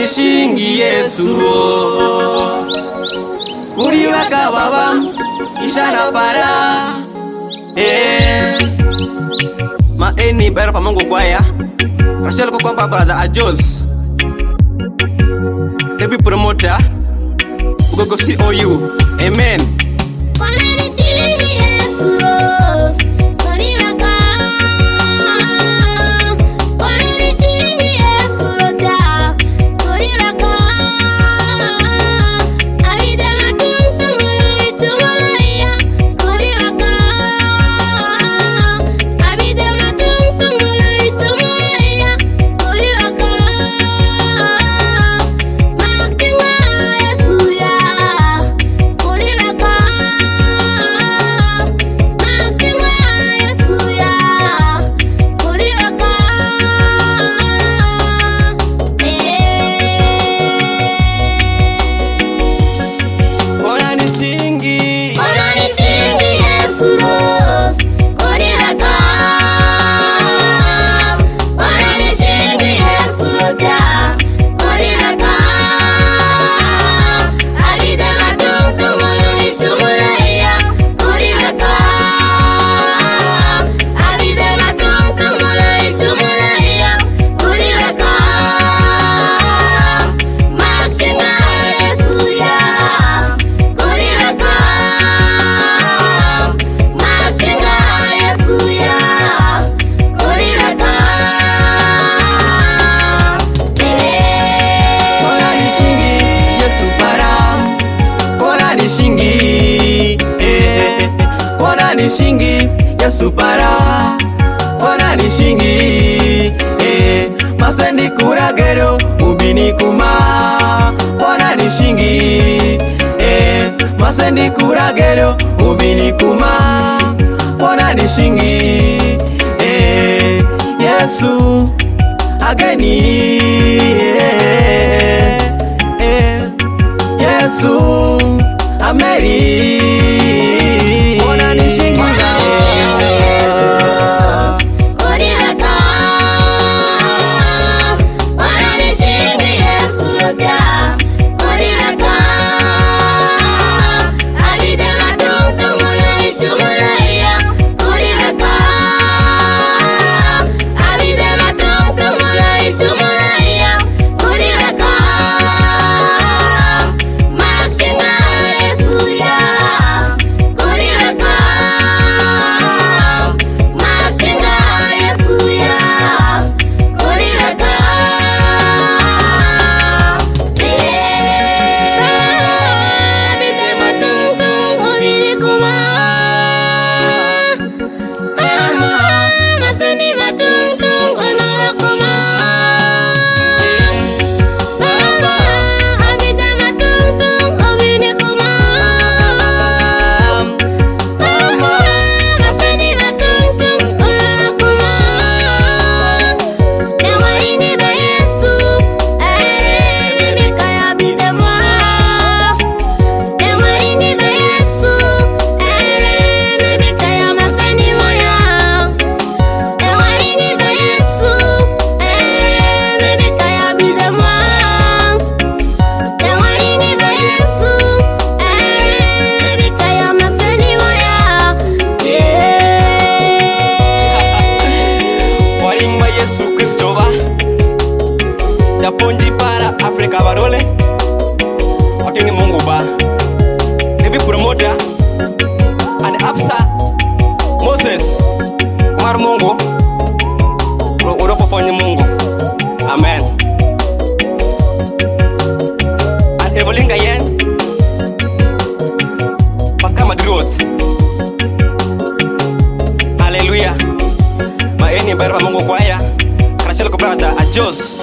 nishingi Yesu kuriweka baba ishara para maeni bayro pa Mungu kwaya Rachel ko kwa brother Ajos every promoter go see you amen. Nishingi Yesu para kona nishingi masendi kuragero ubini kuma kona nishingi masendi kuragero ubini kuma kona nishingi Yesu ageni Yesu ameri kona nishingi Ponji para Afrika barole wakini Mungu ba every promoter and Absa Moses Umar Mungu uropofonye Mungu amen and Evolinga yen Pascal Madriot hallelujah maeni barba Mungu kwaya Rachel ko brother Ajos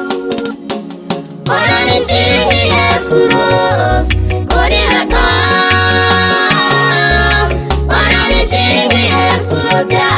kona nishingi Yesu kuriweka kona nishingi Yesu